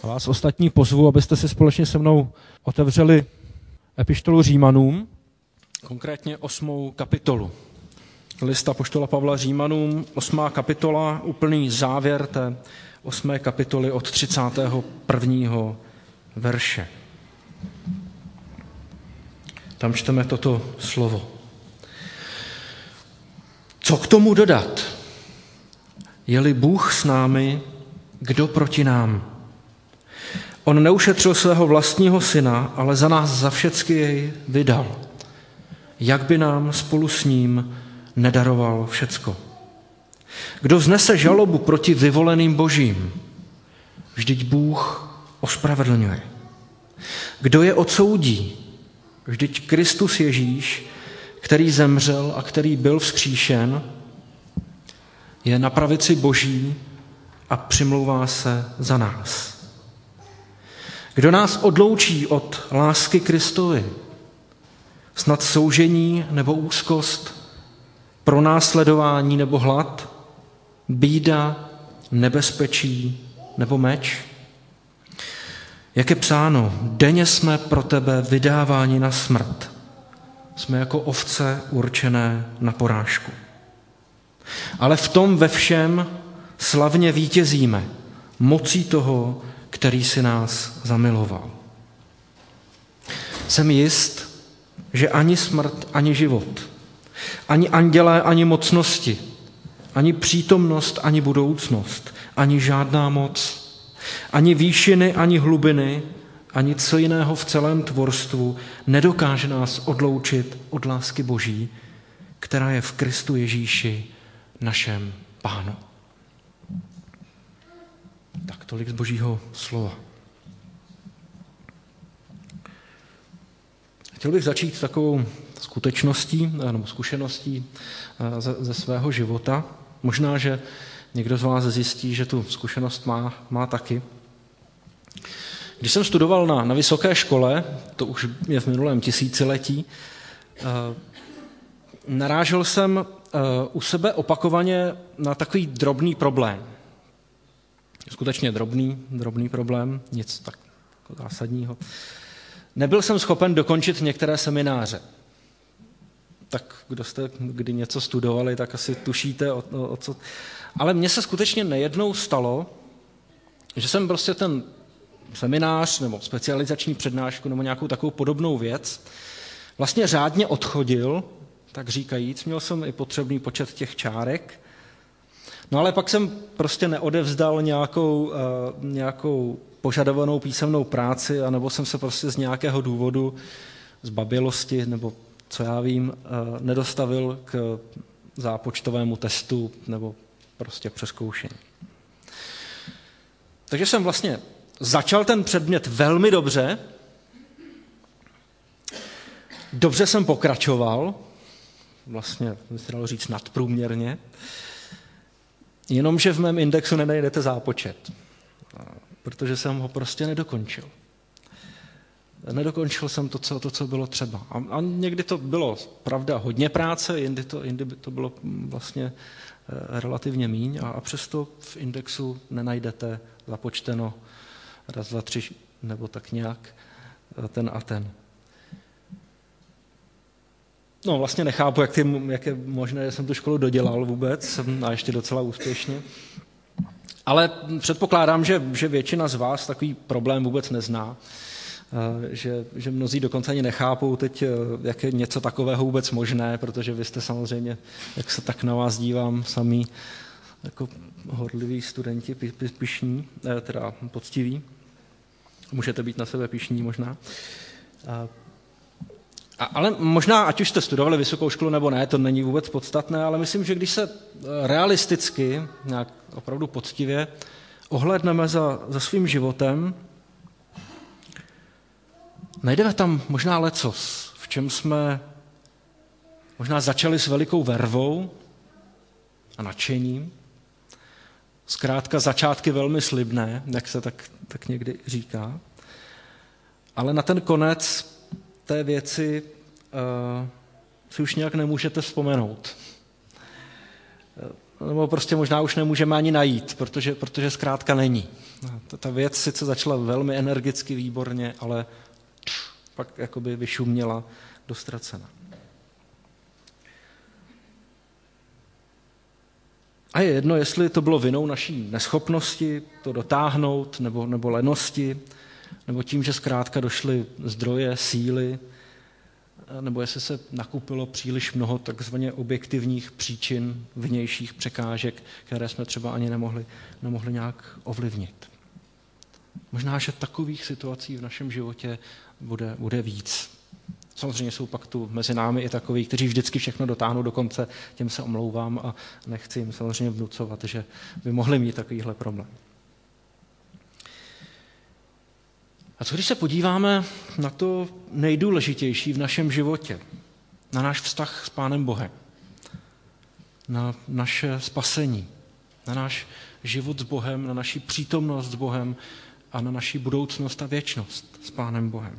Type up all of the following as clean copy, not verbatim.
A vás ostatní pozvu, abyste si společně se mnou otevřeli epištolu Římanům, konkrétně 8. kapitolu. List apoštola Pavla Římanům, 8. kapitola, úplný závěr té 8. kapitoly od 31. verše. Tam čteme toto slovo. Co k tomu dodat? Je-li Bůh s námi, kdo proti nám? On neušetřil svého vlastního syna, ale za nás za všecky jej vydal. Jak by nám spolu s ním nedaroval všecko? Kdo vznese žalobu proti vyvoleným božím? Vždyť Bůh ospravedlňuje. Kdo je odsoudí? Vždyť Kristus Ježíš, který zemřel a který byl vzkříšen, je na pravici Boží a přimlouvá se za nás. Kdo nás odloučí od lásky Kristovi? Snad soužení nebo úzkost, pronásledování nebo hlad, bída, nebezpečí nebo meč? Jak je psáno, denně jsme pro tebe vydáváni na smrt. Jsme jako ovce určené na porážku. Ale v tom ve všem slavně vítězíme mocí toho, který si nás zamiloval. Jsem jist, že ani smrt, ani život, ani andělé, ani mocnosti, ani přítomnost, ani budoucnost, ani žádná moc, ani výšiny, ani hlubiny, ani co jiného v celém tvorstvu nedokáže nás odloučit od lásky Boží, která je v Kristu Ježíši, našem Pánu. Tak tolik z Božího slova. Chtěl bych začít takovou skutečností nebo zkušeností ze svého života. Možná, že někdo z vás zjistí, že tu zkušenost má taky. Když jsem studoval na vysoké škole, to už je v minulém tisíciletí, narážel jsem u sebe opakovaně na takový drobný problém. Skutečně drobný problém, nic tak zásadního. Nebyl jsem schopen dokončit některé semináře. Tak kdo jste kdy něco studovali, tak asi tušíte, o co. Ale mně se skutečně nejednou stalo, že jsem prostě ten seminář nebo specializační přednášku nebo nějakou takovou podobnou věc vlastně řádně odchodil, tak říkajíc, měl jsem i potřebný počet těch čárek, no ale pak jsem prostě neodevzdal nějakou požadovanou písemnou práci, anebo jsem se prostě z nějakého důvodu, zbabělosti, nebo co já vím, nedostavil k zápočtovému testu nebo prostě k přezkoušení. Takže jsem vlastně začal ten předmět velmi dobře, dobře jsem pokračoval, vlastně by se dalo říct nadprůměrně, jenomže v mém indexu nenajdete zápočet, protože jsem ho prostě nedokončil. Nedokončil jsem to, co bylo třeba. A někdy to bylo, pravda, hodně práce, jindy to bylo vlastně relativně míň a přesto v indexu nenajdete započteno 1, 2, 3 nebo tak nějak ten a ten. No vlastně nechápu, jak je možné, že jsem tu školu dodělal vůbec a ještě docela úspěšně. Ale předpokládám, že většina z vás takový problém vůbec nezná. Že mnozí dokonce ani nechápou teď, jak je něco takového vůbec možné, protože vy jste samozřejmě, jak se tak na vás dívám, sami jako horliví studenti, pyšní, teda poctiví. Můžete být na sebe pyšní možná. Ale možná, ať už jste studovali vysokou školu nebo ne, to není vůbec podstatné, ale myslím, že když se realisticky, nějak opravdu poctivě, ohlédneme za svým životem, najdeme tam možná lecos, v čem jsme možná začali s velikou vervou a nadšením. Zkrátka začátky velmi slibné, jak se tak někdy říká. Ale na ten konec té věci si už nějak nemůžete vzpomenout. nebo prostě možná už nemůžeme ani najít, protože zkrátka není. Ta věc sice začala velmi energicky, výborně, ale pak jakoby vyšuměla do ztracena. A je jedno, jestli to bylo vinou naší neschopnosti to dotáhnout, nebo lenosti, nebo tím, že zkrátka došly zdroje, síly, nebo jestli se nakupilo příliš mnoho takzvaně objektivních příčin, vnějších překážek, které jsme třeba ani nemohli nějak ovlivnit. Možná, že takových situací v našem životě bude víc. Samozřejmě jsou pak tu mezi námi i takoví, kteří vždycky všechno dotáhnou do konce, těm se omlouvám a nechci jim samozřejmě vnucovat, že by mohli mít takovýhle problém. A co když se podíváme na to nejdůležitější v našem životě, na náš vztah s Pánem Bohem, na naše spasení, na náš život s Bohem, na naši přítomnost s Bohem a na naši budoucnost a věčnost s Pánem Bohem.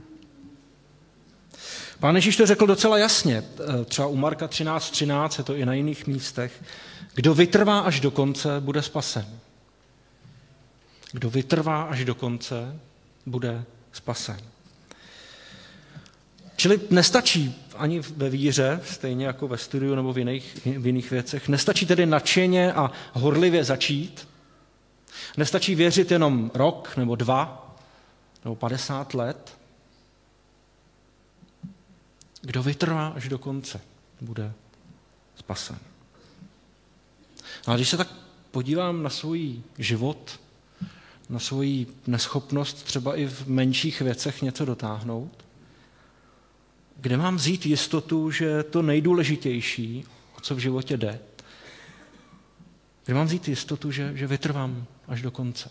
Pán Ježíš to řekl docela jasně, třeba u Marka 13:13, je to i na jiných místech. Kdo vytrvá až do konce, bude spasen. Kdo vytrvá až do konce, bude spasen. Čili nestačí ani ve víře, stejně jako ve studiu nebo v jiných věcech, nestačí tedy nadšeně a horlivě začít, nestačí věřit jenom rok nebo 2 nebo 50 let. Kdo vytrvá až do konce, bude spasen. A když se tak podívám na svůj život, na svoji neschopnost třeba i v menších věcech něco dotáhnout, kde mám vzít jistotu, že to nejdůležitější, o co v životě jde, kde mám vzít jistotu, že vytrvám až do konce.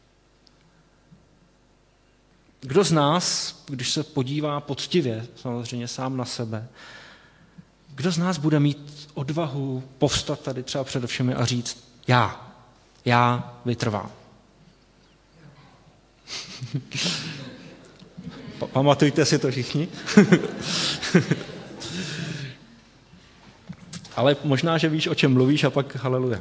Kdo z nás, když se podívá poctivě, samozřejmě sám na sebe, kdo z nás bude mít odvahu povstat tady třeba před všemi a říct, já vytrvám. Pamatujte si to všichni. Ale možná, že víš, o čem mluvíš a pak haleluja.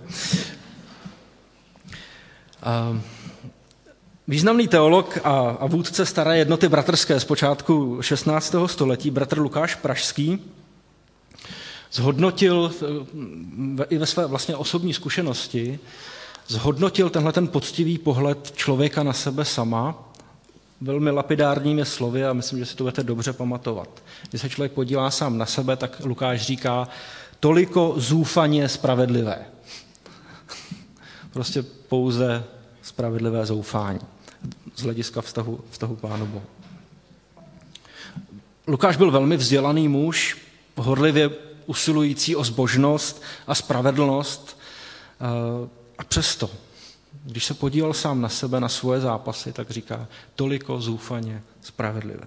Významný teolog a vůdce staré jednoty bratrské z počátku 16. století, bratr Lukáš Pražský, zhodnotil i ve své vlastně osobní zkušenosti, zhodnotil tenhle ten poctivý pohled člověka na sebe sama velmi lapidárními slovy a myslím, že si to budete dobře pamatovat. Když se člověk podívá sám na sebe, tak Lukáš říká, toliko zúfaně spravedlivé. Prostě pouze spravedlivé zoufání z hlediska vztahu Pánu Bohu. Lukáš byl velmi vzdělaný muž, horlivě usilující o zbožnost a spravedlnost a přesto, když se podíval sám na sebe, na svoje zápasy, tak říká toliko zúfaně spravedlivé.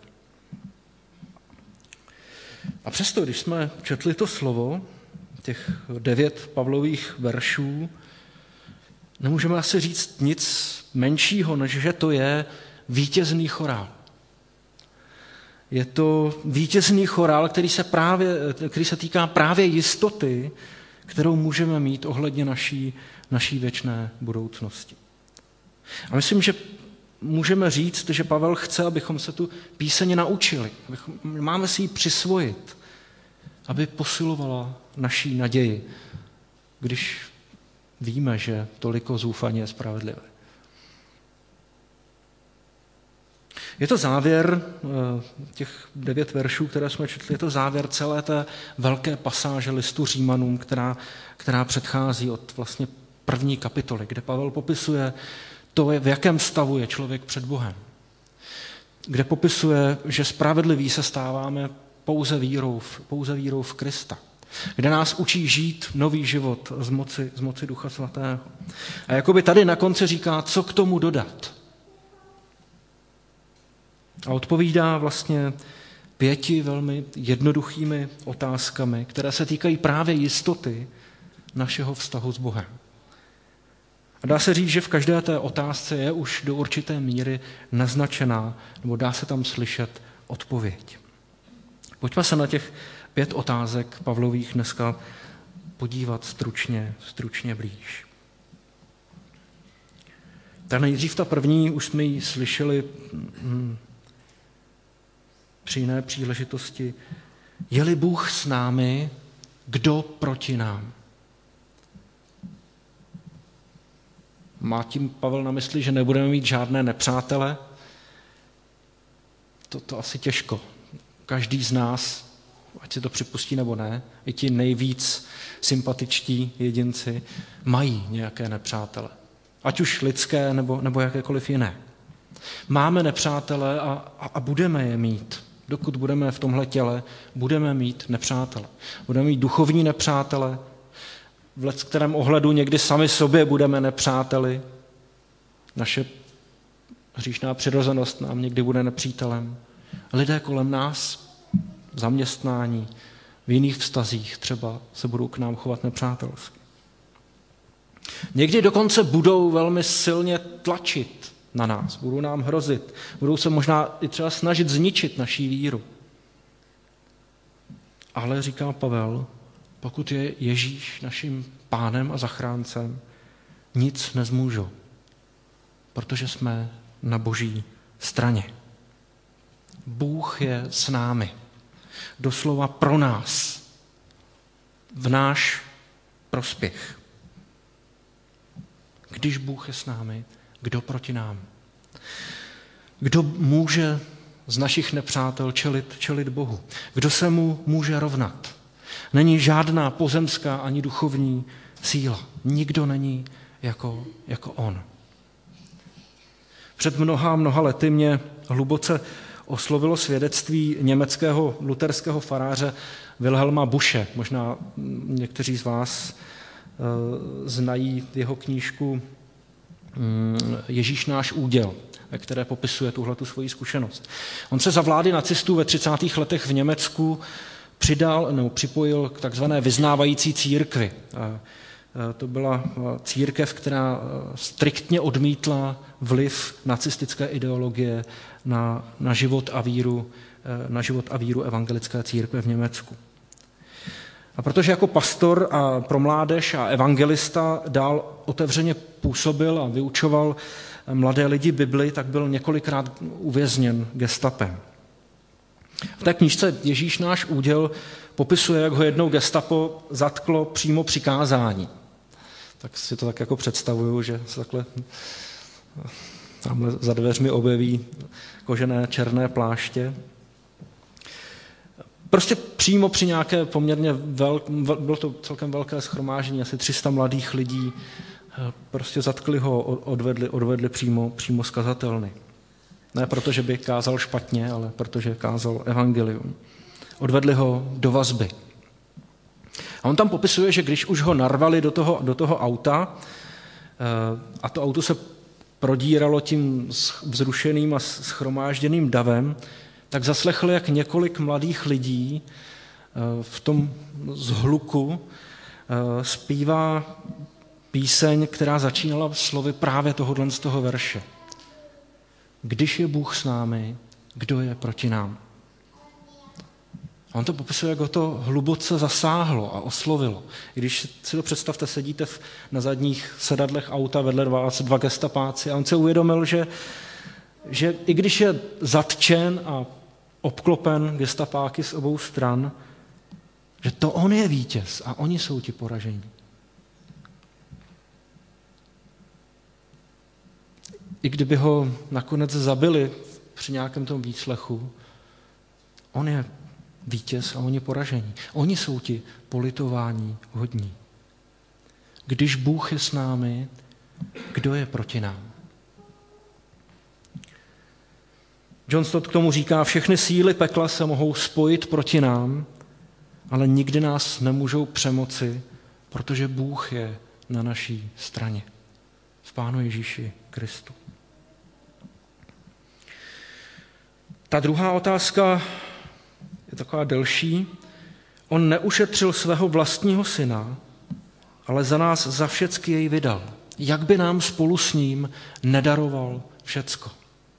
A přesto, když jsme četli to slovo, těch 9 Pavlových veršů, nemůžeme asi říct nic menšího, než že to je vítězný chorál. Je to vítězný chorál, který se týká právě jistoty, kterou můžeme mít ohledně naší věčné budoucnosti. A myslím, že můžeme říct, že Pavel chce, abychom se tu píseň naučili. Máme si ji přisvojit, aby posilovala naší naději, když víme, že toliko zúfaně je spravedlivé. Je to závěr těch 9 veršů, které jsme četli, je to závěr celé té velké pasáže listu Římanům, která předchází od vlastně 1. kapitoly, kde Pavel popisuje to, v jakém stavu je člověk před Bohem. Kde popisuje, že spravedliví se stáváme pouze vírou v Krista. Kde nás učí žít nový život z moci Ducha Svatého. A jakoby tady na konci říká, co k tomu dodat. A odpovídá vlastně 5 velmi jednoduchými otázkami, které se týkají právě jistoty našeho vztahu s Bohem. A dá se říct, že v každé té otázce je už do určité míry naznačená, nebo dá se tam slyšet odpověď. Pojďme se na těch 5 otázek Pavlových dneska podívat stručně blíž. Tak nejdřív ta první, už jsme ji slyšeli při jiné příležitosti. Je-li Bůh s námi, kdo proti nám? Má tím Pavel na mysli, že nebudeme mít žádné nepřátele? To asi těžko. Každý z nás, ať si to připustí nebo ne, i ti nejvíc sympatičtí jedinci mají nějaké nepřátele. Ať už lidské nebo jakékoliv jiné. Máme nepřátele a budeme je mít. Dokud budeme v tomhle těle, budeme mít nepřátele. Budeme mít duchovní nepřátele, v kterém ohledu někdy sami sobě budeme nepřáteli. Naše hříšná přirozenost nám někdy bude nepřítelem. Lidé kolem nás, v zaměstnání, v jiných vztazích třeba se budou k nám chovat nepřátelsky. Někdy dokonce budou velmi silně tlačit na nás, budou nám hrozit, budou se možná i třeba snažit zničit naší víru. Ale říká Pavel, pokud je Ježíš naším pánem a zachráncem, nic nezmůžou, protože jsme na Boží straně. Bůh je s námi, doslova pro nás, v náš prospěch. Když Bůh je s námi, kdo proti nám? Kdo může z našich nepřátel čelit Bohu? Kdo se mu může rovnat? Není žádná pozemská ani duchovní síla. Nikdo není jako on. Před mnoha lety mě hluboce oslovilo svědectví německého luterského faráře Wilhelma Busche. Možná někteří z vás znají jeho knížku Ježíš náš úděl, ve které popisuje tuhletu svoji zkušenost. On se za vlády nacistů ve 30. letech v Německu připojil k takzvané vyznávající církvi. To byla církev, která striktně odmítla vliv nacistické ideologie na život a víru evangelické církve v Německu. A protože jako pastor a pro mládež a evangelista dál otevřeně působil a vyučoval mladé lidi Bibli, tak byl několikrát uvězněn gestapem. V té knížce Ježíš náš úděl popisuje, jak ho jednou gestapo zatklo přímo při kázání. Tak si to tak jako představuju, že se takhle tamhle za dveřmi objeví kožené černé pláště. Prostě přímo při nějaké poměrně bylo to celkem velké shromáždění, asi 300 mladých lidí, prostě zatkli ho, odvedli přímo z kazatelny. Ne proto, že by kázal špatně, ale protože kázal evangelium. Odvedli ho do vazby. A on tam popisuje, že když už ho narvali do toho auta, a to auto se prodíralo tím vzrušeným a shromážděným davem, tak zaslechli, jak několik mladých lidí v tom zhluku zpívá píseň, která začínala slovy právě tohohle z toho verše. Když je Bůh s námi, kdo je proti nám? A on to popisuje, jak ho to hluboce zasáhlo a oslovilo. Když si to představte, sedíte na zadních sedadlech auta, vedle vás dva gestapáci a on se uvědomil, že i když je zatčen a obklopen gestapáky z obou stran, že to on je vítěz a oni jsou ti poražení. I kdyby ho nakonec zabili při nějakém tom výslechu, on je vítěz a oni poražení. Oni jsou ti politování hodní. Když Bůh je s námi, kdo je proti nám? John Stott k tomu říká, všechny síly pekla se mohou spojit proti nám, ale nikdy nás nemůžou přemoci, protože Bůh je na naší straně. V Pánu Ježíši Kristu. Ta druhá otázka je taková delší. On neušetřil svého vlastního syna, ale za nás za všecky jej vydal. Jak by nám spolu s ním nedaroval všecko?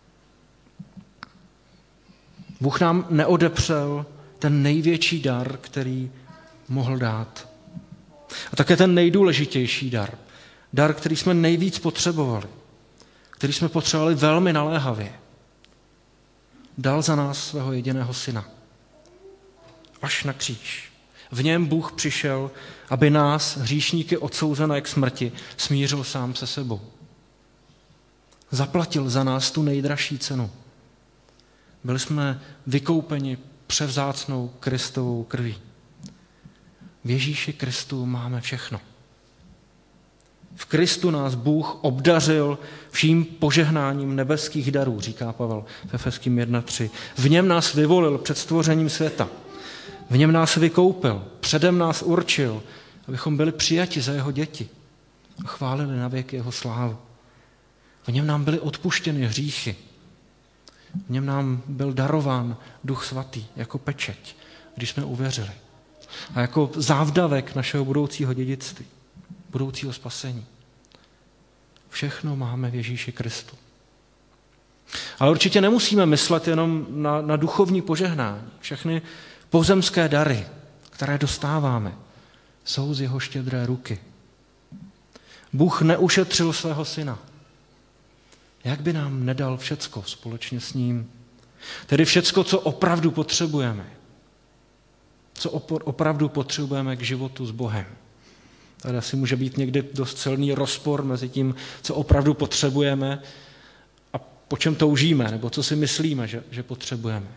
Bůh nám neodepřel ten největší dar, který mohl dát. A také ten nejdůležitější dar. Dar, který jsme nejvíc potřebovali. Který jsme potřebovali velmi naléhavě. Dal za nás svého jediného syna. Až na kříž. V něm Bůh přišel, aby nás, hříšníky odsouzené k smrti, smířil sám se sebou. Zaplatil za nás tu nejdražší cenu. Byli jsme vykoupeni převzácnou Kristovou krví. V Ježíši Kristu máme všechno. V Kristu nás Bůh obdařil vším požehnáním nebeských darů, říká Pavel v Efeským 1:3. V něm nás vyvolil před stvořením světa. V něm nás vykoupil, předem nás určil, abychom byli přijati za jeho děti a chválili na věky jeho slávu. V něm nám byly odpuštěny hříchy. V něm nám byl darován Duch Svatý jako pečeť, když jsme uvěřili. A jako závdavek našeho budoucího dědictví, budoucího spasení. Všechno máme v Ježíši Kristu. Ale určitě nemusíme myslet jenom na duchovní požehnání. Všechny pozemské dary, které dostáváme, jsou z jeho štědré ruky. Bůh neušetřil svého syna. Jak by nám nedal všecko společně s ním? Tedy všecko, co opravdu potřebujeme. Co opravdu potřebujeme k životu s Bohem. Tady asi může být někdy dost silný rozpor mezi tím, co opravdu potřebujeme a po čem toužíme, nebo co si myslíme, že potřebujeme.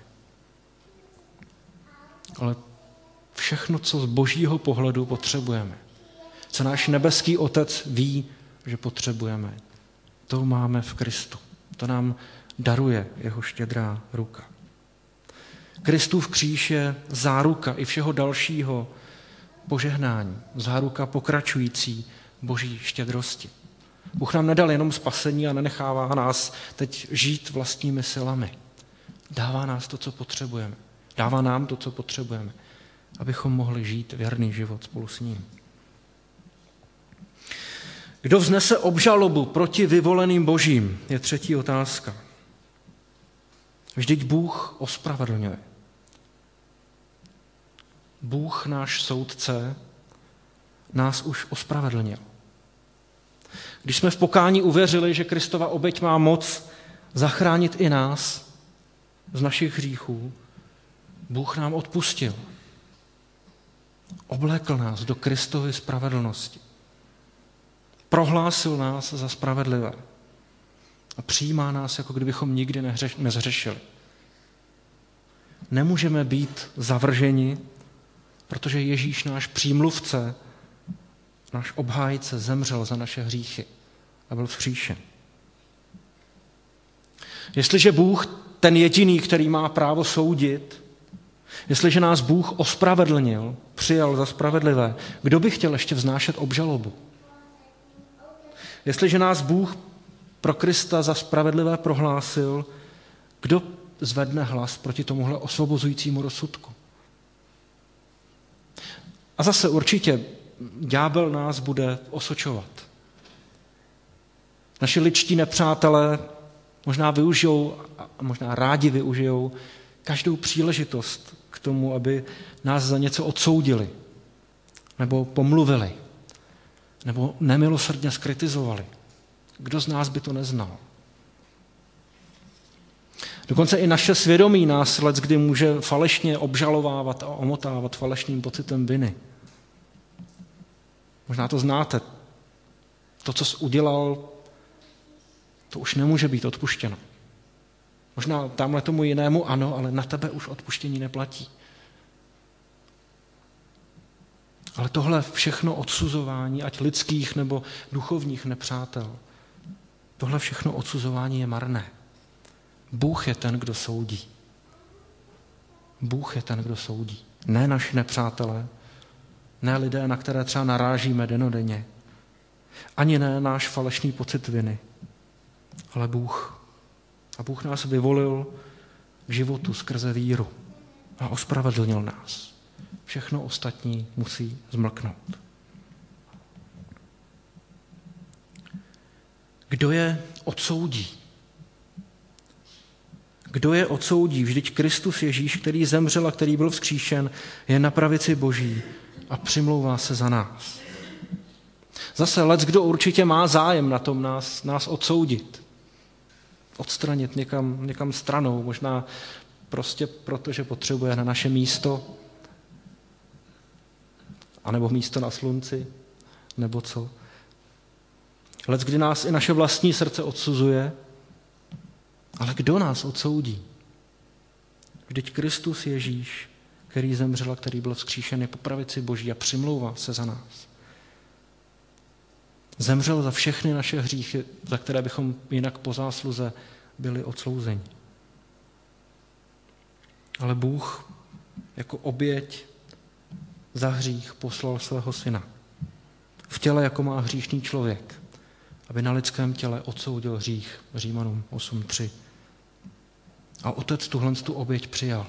Ale všechno, co z božího pohledu potřebujeme, co náš nebeský Otec ví, že potřebujeme, to máme v Kristu. To nám daruje jeho štědrá ruka. Kristův kříž je záruka i všeho dalšího požehnání, záruka pokračující boží štědrosti. Bůh nám nedal jenom spasení a nenechává nás teď žít vlastními silami. Dává nás to, co potřebujeme. Dává nám to, co potřebujeme, abychom mohli žít věrný život spolu s ním. Kdo vznese obžalobu proti vyvoleným božím, je třetí otázka. Vždyť Bůh ospravedlňuje. Bůh, náš soudce, nás už ospravedlnil. Když jsme v pokání uvěřili, že Kristova oběť má moc zachránit i nás z našich hříchů, Bůh nám odpustil. Oblékl nás do Kristovy spravedlnosti. Prohlásil nás za spravedlivé. A přijímá nás, jako kdybychom nikdy nezřešili. Nemůžeme být zavrženi, protože Ježíš, náš přímluvce, náš obhájce, zemřel za naše hříchy a byl vzkříšen. Jestliže Bůh, ten jediný, který má právo soudit, jestliže nás Bůh ospravedlnil, přijal za spravedlivé, kdo by chtěl ještě vznášet obžalobu? Jestliže nás Bůh pro Krista za spravedlivé prohlásil, kdo zvedne hlas proti tomuhle osvobozujícímu rozsudku? A zase určitě ďábel nás bude osočovat. Naši lidští nepřátelé možná využijou, a možná rádi využijou každou příležitost k tomu, aby nás za něco odsoudili, nebo pomluvili, nebo nemilosrdně skritizovali. Kdo z nás by to neznal? Dokonce i naše svědomí nás leckdy může falešně obžalovávat a omotávat falešným pocitem viny. Možná to znáte. To, co jsi udělal, to už nemůže být odpuštěno. Možná tamhle tomu jinému ano, ale na tebe už odpuštění neplatí. Ale tohle všechno odsuzování, ať lidských nebo duchovních nepřátel, tohle všechno odsuzování je marné. Bůh je ten, kdo soudí. Bůh je ten, kdo soudí. Ne naši nepřátelé, ne lidé, na které třeba narážíme dennodenně, ani ne náš falešný pocit viny, ale Bůh. A Bůh nás vyvolil k životu skrze víru a ospravedlnil nás. Všechno ostatní musí zmlknout. Kdo je odsoudí? Kdo je odsoudí? Vždyť Kristus Ježíš, který zemřel a který byl vzkříšen, je na pravici Boží a přimlouvá se za nás. Zase leckdo určitě má zájem na tom nás odsoudit. Odstranit někam stranou, možná prostě proto, že potřebuje na naše místo, anebo místo na slunci, nebo co. Leckdy nás i naše vlastní srdce odsuzuje, ale kdo nás odsoudí? Vždyť Kristus Ježíš, který zemřel a který byl vzkříšen, je po pravici Boží a přimlouvá se za nás. Zemřel za všechny naše hříchy, za které bychom jinak po zásluze byli odsouzeni. Ale Bůh jako oběť za hřích poslal svého syna. V těle, jako má hříšný člověk, aby na lidském těle odsoudil hřích, Římanům 8:3. A Otec tu oběť přijal.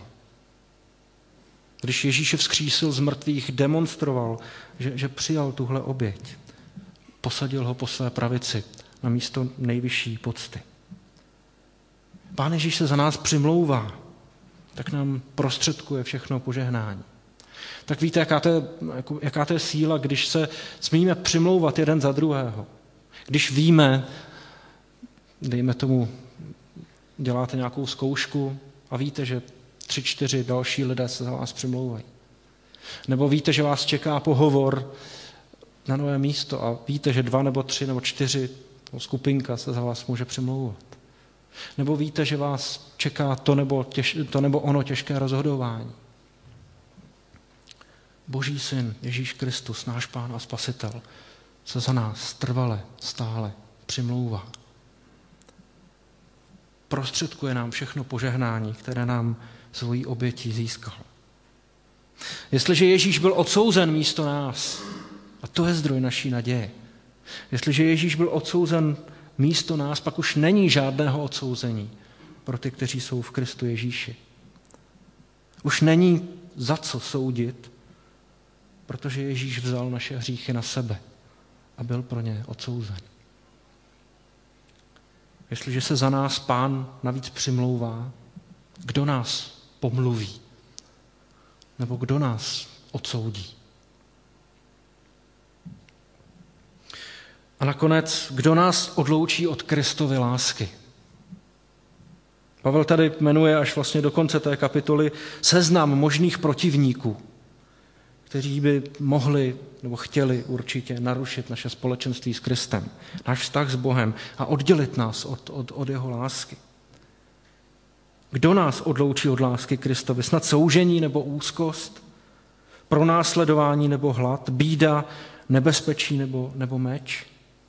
Když Ježíše vzkřísil z mrtvých, demonstroval, že přijal tuhle oběť. Posadil ho po své pravici na místo nejvyšší pocty. Pán Ježíš se za nás přimlouvá, tak nám prostředkuje všechno požehnání. Tak víte, jaká to je síla, když se smíme přimlouvat jeden za druhého. Když víme, dejme tomu, děláte nějakou zkoušku a víte, že 3-4 další lidé se za vás přimlouvají. Nebo víte, že vás čeká pohovor na nové místo a víte, že 2 nebo 3 nebo 4 skupinka se za vás může přimlouvat. Nebo víte, že vás čeká to nebo ono těžké rozhodování. Boží syn, Ježíš Kristus, náš Pán a Spasitel, se za nás trvale, stále přimlouvá. Prostředkuje nám všechno požehnání, které nám svojí obětí získal. Jestliže Ježíš byl odsouzen místo nás, a to je zdroj naší naděje, jestliže Ježíš byl odsouzen místo nás, pak už není žádného odsouzení pro ty, kteří jsou v Kristu Ježíši. Už není za co soudit, protože Ježíš vzal naše hříchy na sebe a byl pro ně odsouzen. Jestliže se za nás Pán navíc přimlouvá, kdo nás pomluví? Nebo kdo nás odsoudí? A nakonec, kdo nás odloučí od Kristovy lásky? Pavel tady jmenuje až vlastně do konce té kapitoly seznam možných protivníků, kteří by mohli nebo chtěli určitě narušit naše společenství s Kristem, náš vztah s Bohem a oddělit nás od jeho lásky. Kdo nás odloučí od lásky Kristovi? Snad soužení nebo úzkost? Pronásledování nebo hlad? Bída, nebezpečí nebo meč?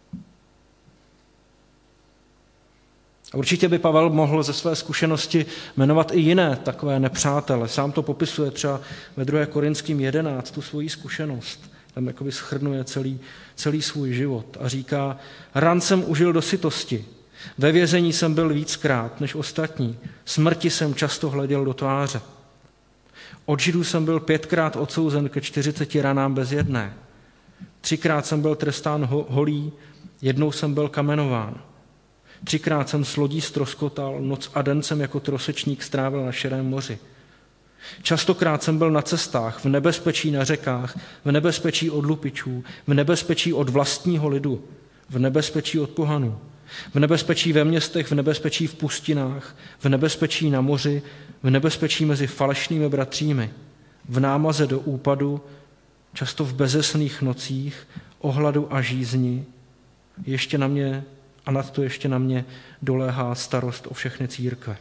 A určitě by Pavel mohl ze své zkušenosti jmenovat i jiné takové nepřátele. Sám to popisuje třeba ve 2. Korinským 11, tu svoji zkušenost. Tam jakoby shrnuje celý svůj život a říká, ran jsem užil do sytosti, ve vězení jsem byl víckrát než ostatní, smrti jsem často hleděl do tváře. Od Židů jsem byl 5krát odsouzen ke 40 ranám bez jedné. 3krát jsem byl trestán holí, jednou jsem byl kamenován. 3krát jsem s lodí ztroskotal, noc a den jsem jako trosečník strávil na širém moři. Častokrát jsem byl na cestách, v nebezpečí na řekách, v nebezpečí od lupičů, v nebezpečí od vlastního lidu, v nebezpečí od pohanů, v nebezpečí ve městech, v nebezpečí v pustinách, v nebezpečí na moři, v nebezpečí mezi falešnými bratřími, v námaze do úpadu, často v bezesných nocích, o hladu a žízni, ještě na mě a nad to ještě na mě doléhá starost o všechny církve.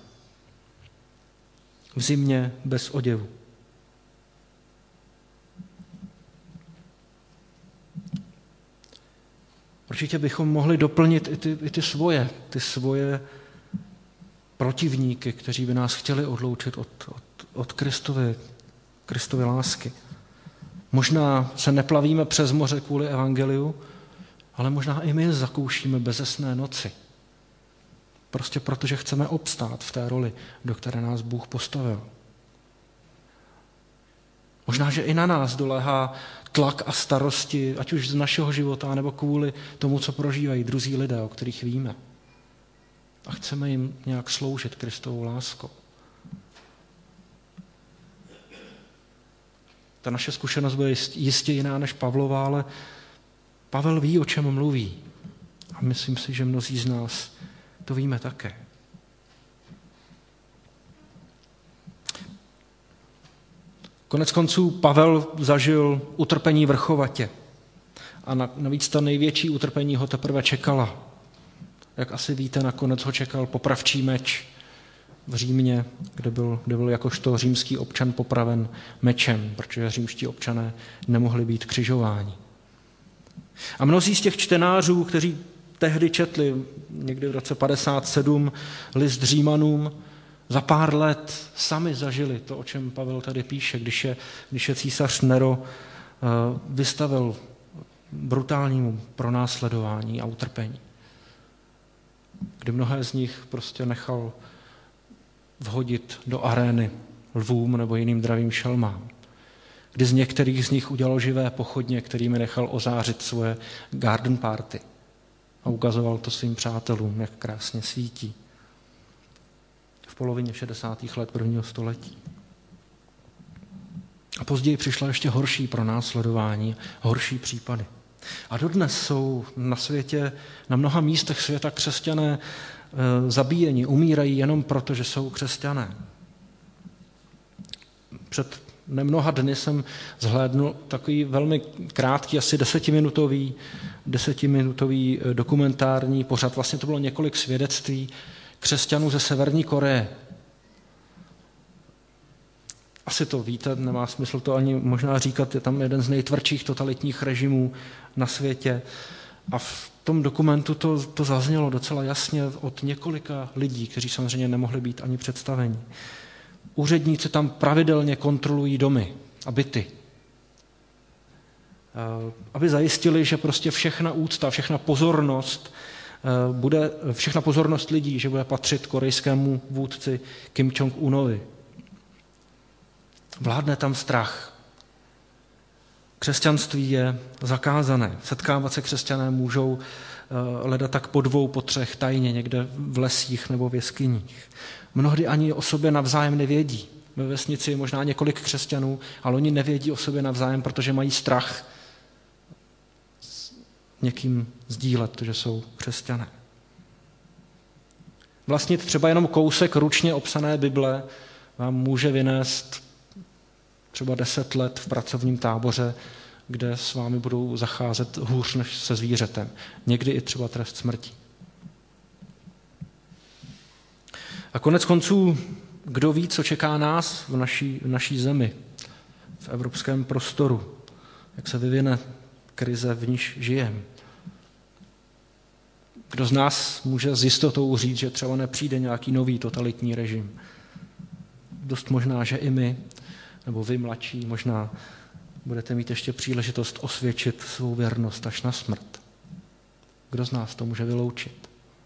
V zimě bez oděvu. Určitě bychom mohli doplnit i ty svoje protivníky, kteří by nás chtěli odloučit od Kristovy lásky. Možná se neplavíme přes moře kvůli evangeliu, ale možná i my zakoušíme bezesné noci. Prostě protože chceme obstát v té roli, do které nás Bůh postavil. Možná, že i na nás doléhá tlak a starosti, ať už z našeho života, nebo kvůli tomu, co prožívají druzí lidé, o kterých víme. A chceme jim nějak sloužit Kristovou láskou. Ta naše zkušenost bude jistě jiná než Pavlova, ale Pavel ví, o čem mluví. A myslím si, že mnozí z nás to víme také. Konec konců Pavel zažil utrpení vrchovatě. A navíc ta největší utrpení ho teprve čekala. Jak asi víte, nakonec ho čekal popravčí meč v Římě, kde byl jakožto římský občan popraven mečem, protože římští občané nemohli být křižováni. A mnozí z těch čtenářů, kteří tehdy četli, někdy v roce 57, list Římanům, za pár let sami zažili to, o čem Pavel tady píše, když je císař Nero vystavil brutálnímu pronásledování a utrpení. Kdy mnohé z nich prostě nechal vhodit do arény lvům nebo jiným dravým šelmám. Kdy z některých z nich udělal živé pochodně, kterými nechal ozářit svoje garden party. A ukazoval to svým přátelům, jak krásně svítí. V polovině 60. let prvního století. A později přišla ještě horší pronásledování, horší případy. A dodnes jsou na světě, na mnoha místech světa křesťané zabíjeni, umírají jenom proto, že jsou křesťané. Před nemnoha dny jsem zhlédnul takový velmi krátký, asi 10minutový dokumentární pořad. Vlastně to bylo několik svědectví křesťanů ze Severní Koreje. Asi to víte, nemá smysl to ani možná říkat, je tam jeden z nejtvrdších totalitních režimů na světě. A v tom dokumentu to zaznělo docela jasně od několika lidí, kteří samozřejmě nemohli být ani představeni. Úředníci tam pravidelně kontrolují domy a byty, aby zajistili, že prostě všechna úcta, všechna pozornost lidí, že bude patřit korejskému vůdci Kim Jong-unovi. Vládne tam strach. Křesťanství je zakázané. Setkávat se křesťané můžou leda tak po 2, po 3 tajně, někde v lesích nebo v jeskyních. Mnohdy ani o sobě navzájem nevědí. Ve vesnici je možná několik křesťanů, ale oni nevědí o sobě navzájem, protože mají strach s někým sdílet, že jsou křesťané. Vlastnit třeba jenom kousek ručně obsané Bible vám může vynést třeba 10 let v pracovním táboře, kde s vámi budou zacházet hůř než se zvířetem. Někdy i třeba trest smrti. A konec konců, kdo ví, co čeká nás v naší zemi, v evropském prostoru, jak se vyvine krize, v níž žijeme. Kdo z nás může s jistotou říct, že třeba nepřijde nějaký nový totalitní režim. Dost možná, že i my, nebo vy mladší, možná budete mít ještě příležitost osvědčit svou věrnost až na smrt. Kdo z nás to může vyloučit?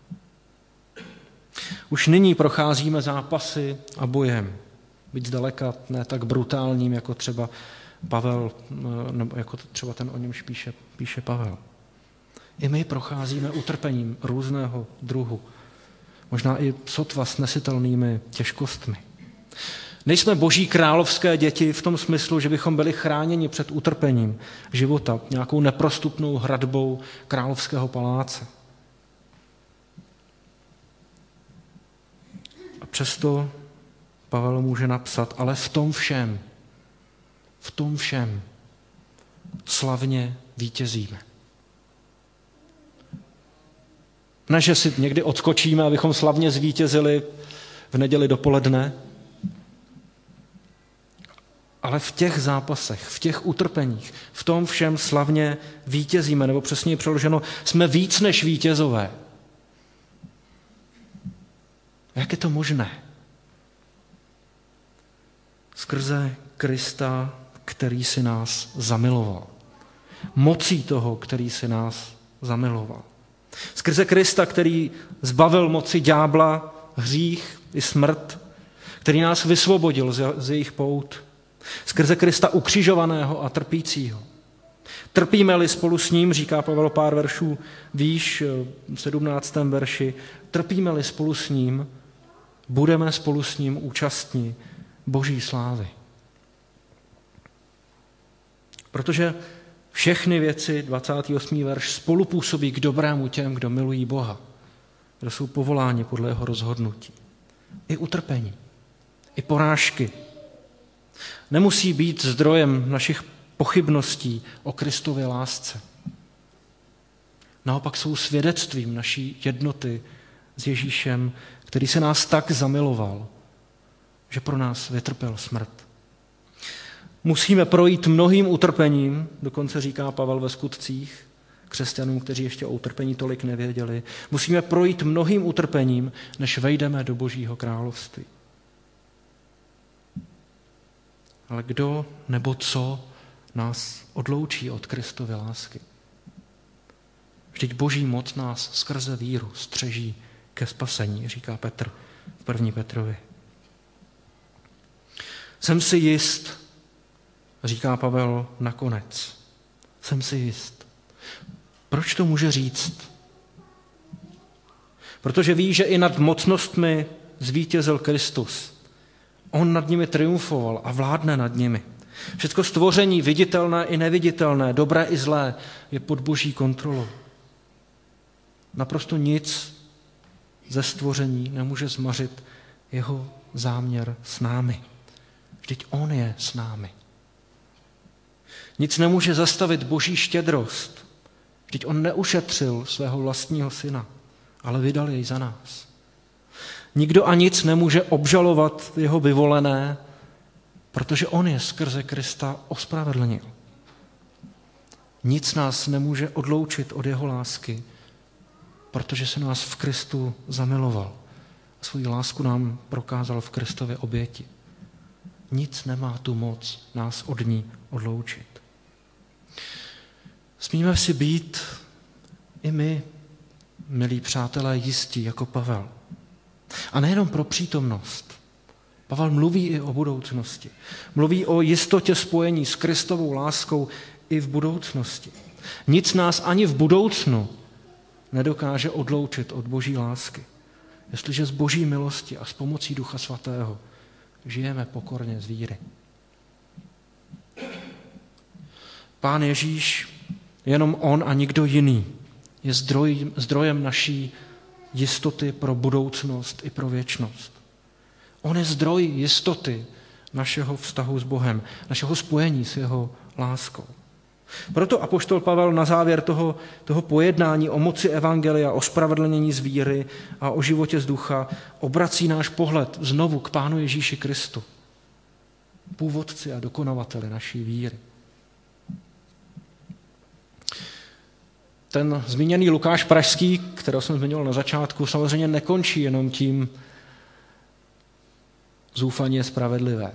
Už nyní procházíme zápasy a bojem. Byť zdaleka ne tak brutálním, jako třeba Pavel, nebo jako třeba ten, o němž píše Pavel. I my procházíme utrpením různého druhu. Možná i sotva snesitelnými těžkostmi. Nejsme boží královské děti v tom smyslu, že bychom byli chráněni před utrpením života, nějakou neprostupnou hradbou královského paláce. A přesto Pavel může napsat, ale v tom všem slavně vítězíme. Ne, že si někdy odskočíme, abychom slavně zvítězili v neděli dopoledne, ale v těch zápasech, v těch utrpeních, v tom všem slavně vítězíme, nebo přesněji přeloženo, jsme víc než vítězové. Jak je to možné? Skrze Krista, který si nás zamiloval. Mocí toho, který si nás zamiloval. Skrze Krista, který zbavil moci ďábla, hřích i smrt, který nás vysvobodil z jejich pout. Skrze Krista ukřižovaného a trpícího. Trpíme-li spolu s ním, říká Pavel pár veršů výš, v 17. verši, trpíme-li spolu s ním, budeme spolu s ním účastní Boží slávy. Protože Všechny věci, 28. verš, spolupůsobí k dobrému těm, kdo milují Boha, kdo jsou povoláni podle jeho rozhodnutí. I utrpení, i porážky nemusí být zdrojem našich pochybností o Kristově lásce. Naopak jsou svědectvím naší jednoty s Ježíšem, který se nás tak zamiloval, že pro nás vytrpěl smrt. Musíme projít mnohým utrpením, dokonce říká Pavel ve Skutcích, křesťanům, kteří ještě o utrpení tolik nevěděli. Musíme projít mnohým utrpením, než vejdeme do Božího království. Ale kdo nebo co nás odloučí od Kristovy lásky? Vždyť Boží moc nás skrze víru střeží ke spasení, říká Petr v 1. Petrovi. Jsem si jist, říká Pavel nakonec. Jsem si jist. Proč to může říct? Protože ví, že i nad mocnostmi zvítězil Kristus. On nad nimi triumfoval a vládne nad nimi. Všechno stvoření, viditelné i neviditelné, dobré i zlé, je pod Boží kontrolou. Naprosto nic ze stvoření nemůže zmařit jeho záměr s námi. Vždyť on je s námi. Nic nemůže zastavit Boží štědrost. Vždyť on neušetřil svého vlastního syna, ale vydal jej za nás. Nikdo a nic nemůže obžalovat jeho vyvolené, protože on je skrze Krista ospravedlnil. Nic nás nemůže odloučit od jeho lásky, protože se nás v Kristu zamiloval. Svoji lásku nám prokázal v Kristově oběti. Nic nemá tu moc nás od ní odloučit. Smíme si být i my, milí přátelé, jistí jako Pavel. A nejenom pro přítomnost. Pavel mluví i o budoucnosti. Mluví o jistotě spojení s Kristovou láskou i v budoucnosti. Nic nás ani v budoucnu nedokáže odloučit od Boží lásky. Jestliže z Boží milosti a s pomocí Ducha Svatého žijeme pokorně z víry. Pán Ježíš, jenom on a nikdo jiný, je zdrojem naší jistoty pro budoucnost i pro věčnost. On je zdroj jistoty našeho vztahu s Bohem, našeho spojení s jeho láskou. Proto apoštol Pavel na závěr toho pojednání o moci evangelia, o spravedlnění z víry a o životě z ducha obrací náš pohled znovu k Pánu Ježíši Kristu, původci a dokonavateli naší víry. Ten zmíněný Lukáš Pražský, kterého jsem zmiňoval na začátku, samozřejmě nekončí jenom tím zoufání je spravedlivé.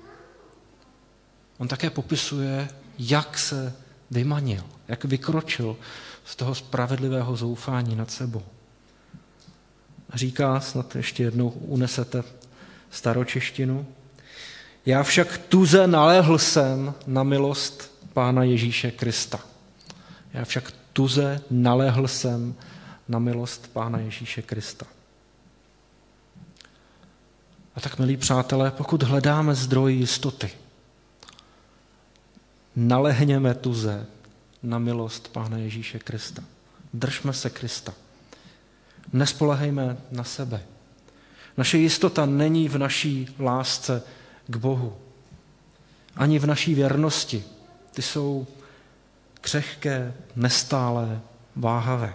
On také popisuje, jak se vymanil, jak vykročil z toho spravedlivého zoufání nad sebou. A říká, snad ještě jednou unesete staročeštinu, já však tuze naléhl jsem na milost Pána Ježíše Krista. Já však tuze naléhl jsem na milost Pána Ježíše Krista. A tak, milí přátelé, pokud hledáme zdroj jistoty, nalehněme tuze na milost Pána Ježíše Krista. Držme se Krista. Nespolehejme na sebe. Naše jistota není v naší lásce k Bohu, ani v naší věrnosti. Ty jsou křehké, nestálé, váhavé.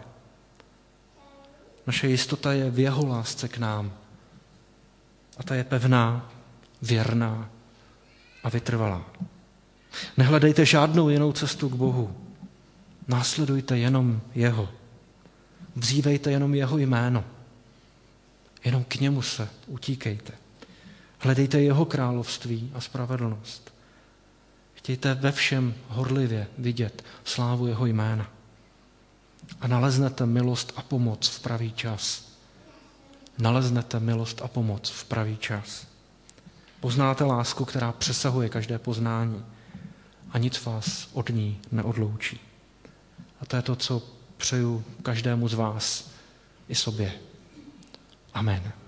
Naše jistota je v jeho lásce k nám. A ta je pevná, věrná a vytrvalá. Nehledejte žádnou jinou cestu k Bohu. Následujte jenom jeho. Vzívejte jenom jeho jméno. Jenom k němu se utíkejte. Hledejte jeho království a spravedlnost. Chtějte ve všem horlivě vidět slávu jeho jména. A naleznete milost a pomoc v pravý čas. Naleznete milost a pomoc v pravý čas. Poznáte lásku, která přesahuje každé poznání a nic vás od ní neodloučí. A to je to, co přeju každému z vás i sobě. Amen.